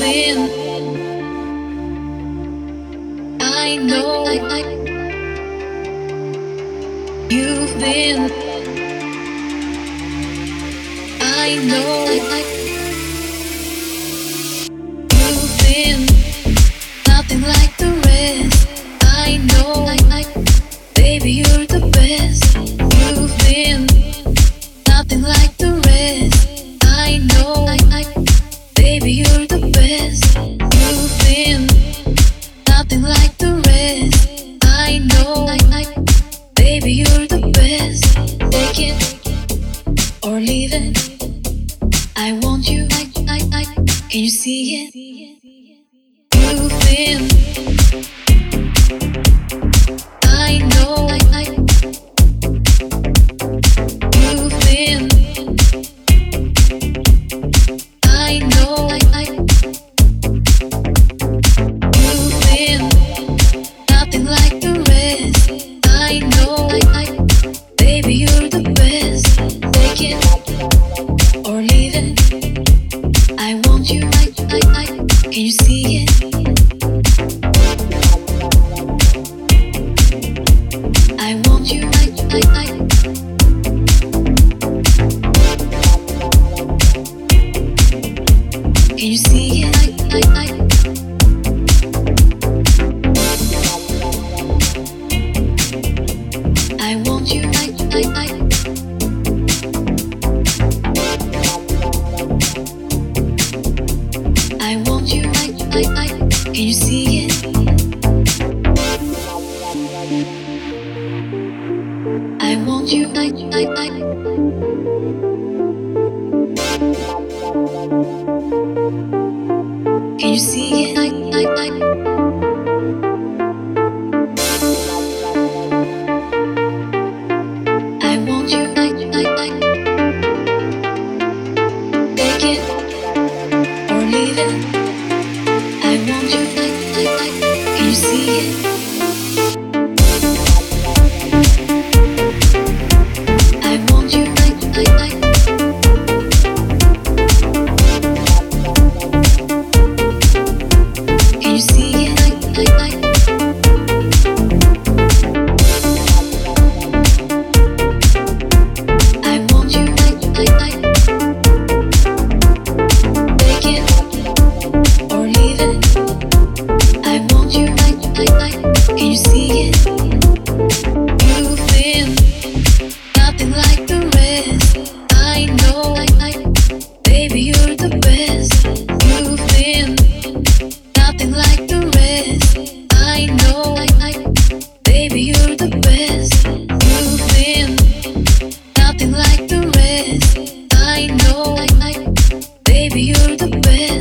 I know you've been. I know you've been nothing like the rest. I know, baby, you're the best. You've been nothing like the rest. I know, baby, you're the best. You've been nothing like the rest. I know, baby, you're the best. Take it or leave it. I want you. Can you see it? You've been. I know. You've been. I know. You've been nothing like the rest. I know, baby, you're the best. Take it or leave it. I want you. Can you see it? I want you. Can you see it? I want you. I want you. Can you see it? I want you. Can you see it? I want you. Take it or leave it. I want you. Can you see it? I want you. Can you see it? I want you. Take it or leave it. I want you. Can you see it? You've been nothing like the rest. I know, baby, you're the best. You've been nothing like the rest. I know, baby, you're the best. You've been nothing like the rest. I know, baby, you're the best.